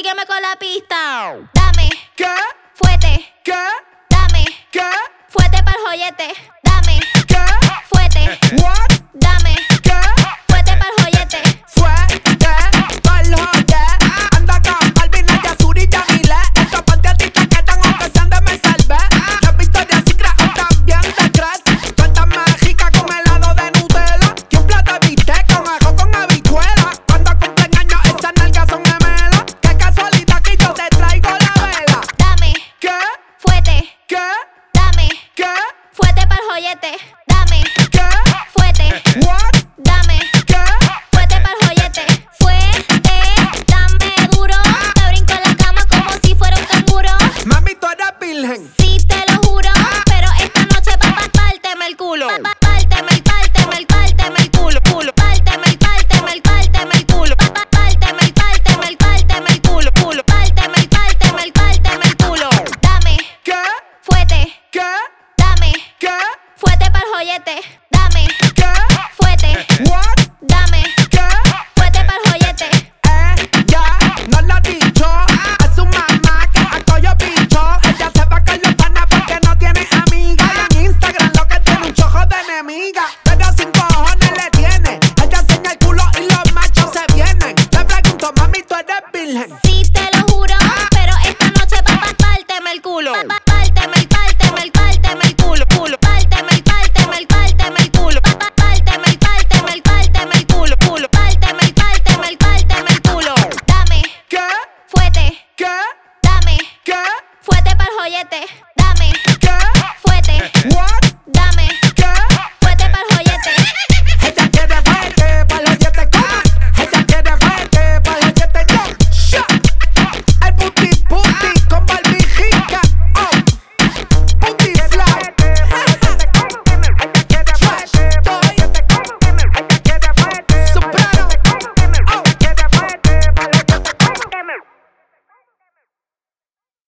sígueme con la pista. Dame, ¿Qué? fuete, ¿Qué? dame, ¿Qué? fuete pa'l joyete. Dame, ¿Qué? fuete, What? dame, ¿Qué? fuete pa'l joyete. Fuerte, pa'l joye. Anda con Balvin, Naya, Suri, Yamile. Estos panties a ti te quedan aunque sean de Me Salvé. Las Victoria's Secret o también de Cres. Tú estás más rica con helado de Nutella que un plato de bistec con ajo con habichuela. Cuando cumplen años esas nalgas son gemelas. Qué casualidad que yo te traigo la vela. Dame, ¿Qué? fuete, ¿Qué? dame, ¿Qué? fuete pa'l joyete. Dame, ¿Qué? fuete, What? dame, ¿Qué? fuete pa'l joyete. Fuete, dame duro. Te brinco en la cama como si fuera un canguro. Mami, tú eres virgen. Sí, te lo juro. Pero esta noche párteme el culo. Párteme el culo, culo. Párteme el culo. Párteme el culo, culo. Párteme el culo. Dame, ¿Qué? fuete, ¿Qué? dame, ¿Qué? fuete pa'l joyete. Dame, ¿Qué? fuete, What? dame, ¿Qué? fuete pa'l joyete. Ya no lo ha dicho. A su mamá que acollo bicho. Ella se va con los panas porque no tiene amiga. Y en Instagram lo que tiene un chojo de enemiga. Pero sin cojones le tiene. Ella enseña el culo y los machos se vienen. Le pregunto, mami, ¿tú eres virgen? Sí,